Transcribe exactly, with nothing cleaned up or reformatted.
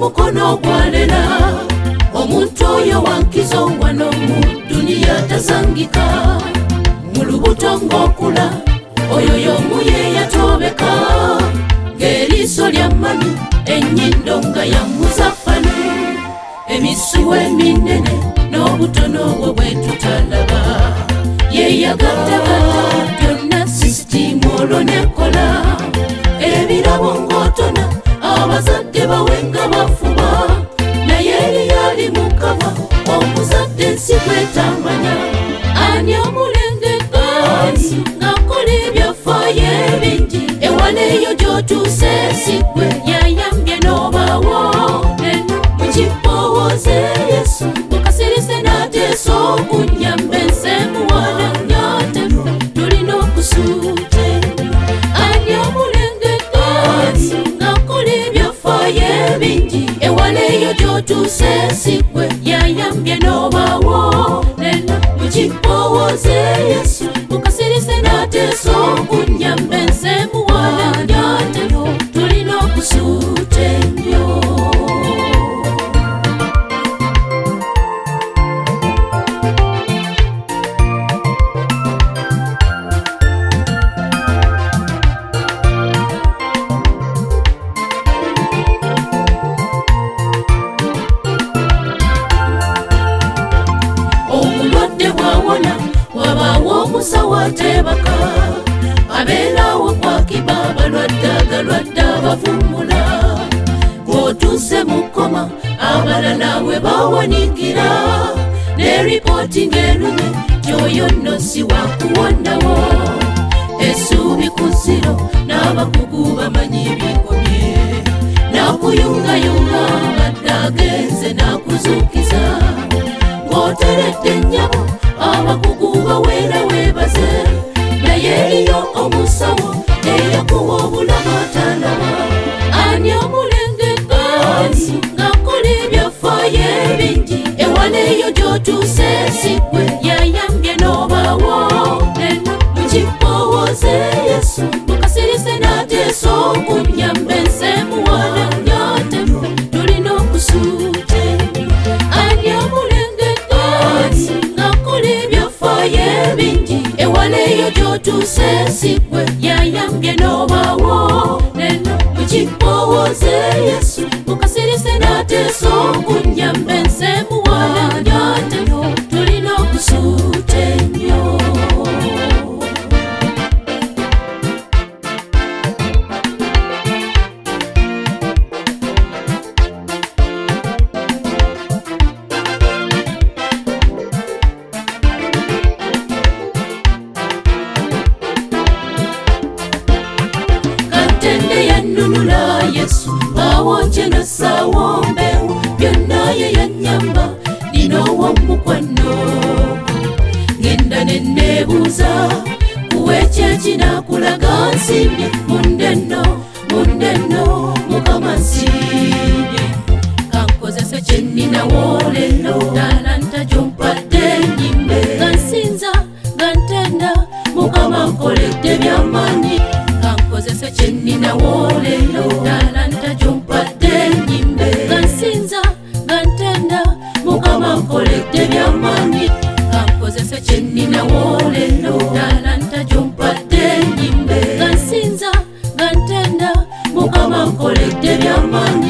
mukono gwalela omuntu oyo wankizo wano mu duniya tasangika mu lubuto ng'okula oyo y'omu ye yatobeka ng'eriiso lya mami ennyindo nga ya muzaffanu emisuwa eminene n'obutono obwo bwe tutalaba ye yagattagatta byonna sisitimu olwo nekola ebirabo ng'otona abazadde bawe nga bafuba naye eri yali mukaba omuzadde ensi gwetamanya ani omulengeka ng'akola ebyafaayo ebingi ewala eyo gy'otuuse sigwe yayambye n'obaawo neno mukipoowoze yesu mukasirise n'ateesa okunyamba ensi emuwala nyatefe tulina okusuuta ennyo ani omulengeka ng'akola ebyafaayo ebingi ewala eyo gy'otuuse sigwe yayambye n'obaawo neno mukipoowoze yesu mukasirise n'ateesa okunyamba ensi emuwala nyatefe tulina okusuuta ennyo. Omulwadde bw'awona wabaawo omusawo ateebaka abeerawo kwakiba abalwadde agalwadde abavumula bw'otuuse mu kkoma abalala we bawanikira ne ripooti ng'erumye gy'oyo nno si wakuwonawo essuubi ku ziro n'abakugu bamanyi bikomye n'akuyungayunga badde agenze n'akuzuukiza ng'oteredde ennyabo abakugu baweera weebaze naye eriyo omusawo eyakuwa obulamu atalaba ani omulengeka ng'akola ebyafaayo ebingi ewala eyo gy'otuuse sigwe yayambye n'obaawo neno mukipoowoze yesu mukasirise n'ateesa okunyamba ensi emuwala nyatefe tulina okusuuta ennyo ani omulengeka ng'akola ebyafaayo ebingi ewala eyo gy'otuuse sigwe yayambye n'obaawo neno mukipoowoze yesu mukasirise n'ateesa okunyamba ensi emuwala nyatefe tulina okusuuta ennyo. Katende yannunula yesu awonje n'assaawo mbeewo byonna ye yannyamba nina ow'omukwano ngenda ne neebuuza kuweekyo ekinakulaga nsiimye mundenno mundenno mukama nsiimye kankozese kye nninawo leero talanta gy'ompadde ennyimbe nga nsinza nga ntenda mukama nkoledde by'amaanyi kankozese kye nninawo leero talanta gy'ompadde ennyimbe nga nsinza nga ntenda mukama nkoledde by'amaanyi kankozese kye nninawo leero talanta gy'ompadde ennyimbe nga nsinza nga ntenda mukama nkoledde by'amaanyi